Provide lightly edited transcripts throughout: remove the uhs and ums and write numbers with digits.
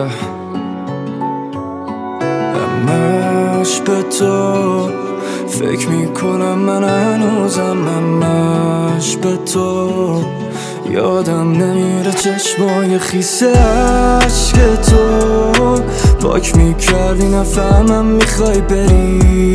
همش به تو فکر میکنم، من هنوزم همش به تو. یادم نمیره چشمای خیس عشق تو پاک میکردی، نفهمم میخوای بری.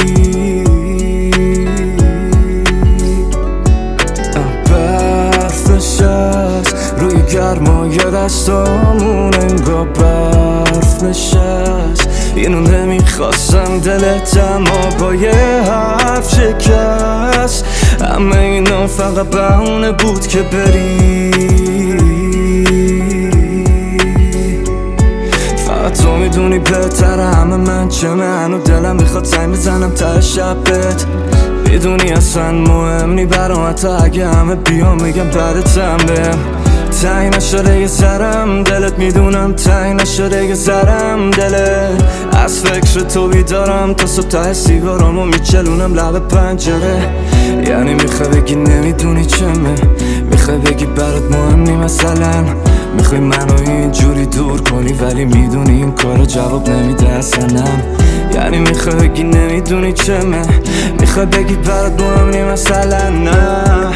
برف نشست روی گرمای دستامون، انگار برف نشست. اینو نمیخواستم دلت اما با یه حرف شکست. همه اینا فقط بهونه بود که بری. فقط تو میدونی بهتر همه من چمه. هنو دلم میخواد زنگ بزنم ته شبت. میدونی اصلا مهم نی برام، حتی اگه همه بیام میگم بعدتم بهم. تنگ نشده یه سرم دلت، میدونم تنگ نشده یه سرم دلت. از فکر تو بیدارم تا صبح، ته سیگارامو میچلونم لب پنجره. یعنی میخوای بگی نمیدونی چمه، میخوای بگی برات مهم نی مثلا. میخوای منو اینجوری دور کنی ولی میدونی این کارو جواب نمیده اصلا. یعنی میخوای بگی نمیدونی چمه، میخوای بگی برات مهم نی مثلا. نه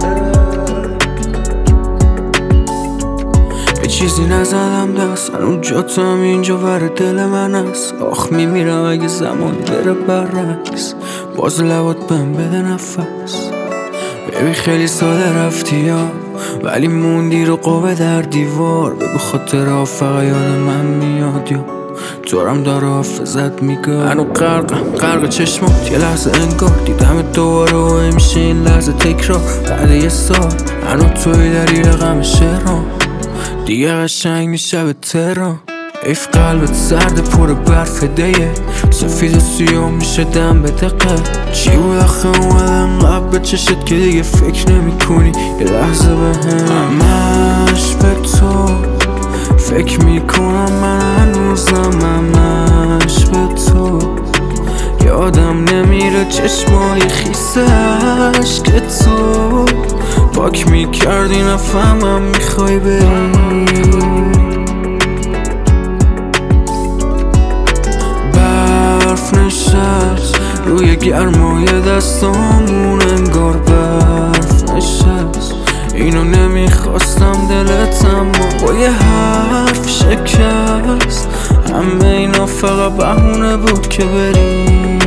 به چیزی نزدم دست، اون جا تو هم اینجا ور دل من است. آخ میمیرم اگه زمان بره برعکس، باز لبات بهم بده نفس. ببین خیلی ساده رفتی یا ولی موندی رو قوه در دیوار. بگو خاطره فقط یاد من میاد یا تو هم داره حافظت میگه. هنو غرق چشمات یه لحظه انگار دیدم دوباره و همیشه این لحظه تکرار. بعد یه سال هنو توی داری رقم شهرام، دیگه قشنگ میشه به تهران. ایف قلبت سرد پر برف دیه، سفید و سیاه میشه دم به دقه. چی بود آخه اومدم قبل به چشت که دیگه فکر نمی کنی یه لحظه به هم. همش به تو فکر میکنم، من هنوزم همش به تو. یادم نمیره چشمای خیس عشق تو پاک میکردی، نفهمم میخوای بری. برف نشست روی گرمای دستامون، انگار برف نشست. اینو نمیخواستم دلت اما با یه حرف شکست. همه اینا فقط بهونه بود که بری.